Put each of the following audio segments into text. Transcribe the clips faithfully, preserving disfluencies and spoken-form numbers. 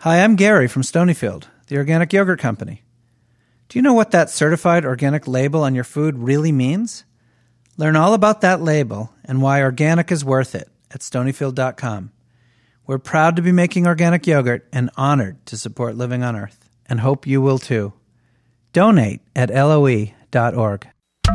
Hi, I'm Gary from Stonyfield, the organic yogurt company. Do you know what that certified organic label on your food really means? Learn all about that label and why organic is worth it at stonyfield dot com. We're proud to be making organic yogurt and honored to support Living on Earth, and hope you will too. Donate at L O E dot org.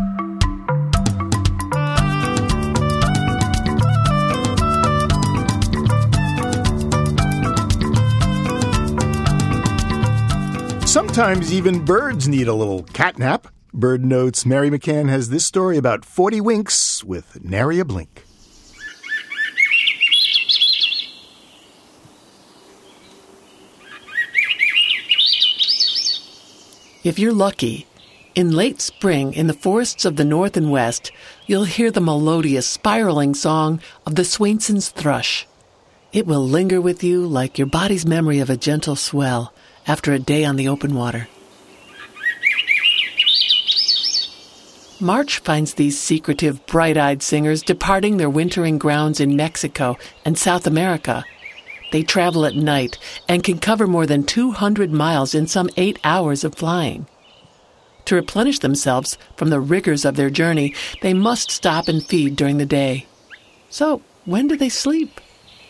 Sometimes even birds need a little catnap. Bird Notes' Mary McCann has this story about forty winks with nary a blink. If you're lucky, in late spring in the forests of the north and west, you'll hear the melodious, spiraling song of the Swainson's thrush. It will linger with you like your body's memory of a gentle swell after a day on the open water. March finds these secretive, bright-eyed singers departing their wintering grounds in Mexico and South America. They travel at night and can cover more than two hundred miles in some eight hours of flying. To replenish themselves from the rigors of their journey, they must stop and feed during the day. So, when do they sleep?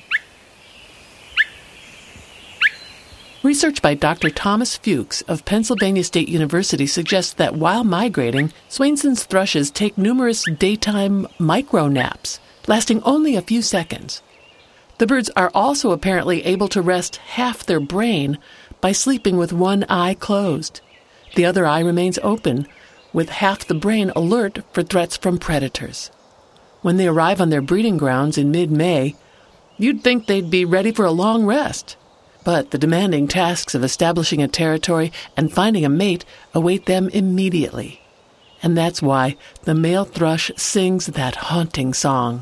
Research by Doctor Thomas Fuchs of Pennsylvania State University suggests that while migrating, Swainson's thrushes take numerous daytime micro-naps, lasting only a few seconds. The birds are also apparently able to rest half their brain by sleeping with one eye closed. The other eye remains open, with half the brain alert for threats from predators. When they arrive on their breeding grounds in mid-May, you'd think they'd be ready for a long rest. But the demanding tasks of establishing a territory and finding a mate await them immediately. And that's why the male thrush sings that haunting song.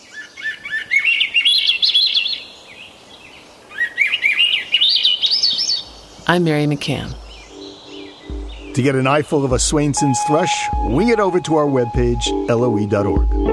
I'm Mary McCann. To get an eyeful of a Swainson's thrush, wing it over to our webpage, L O E dot org.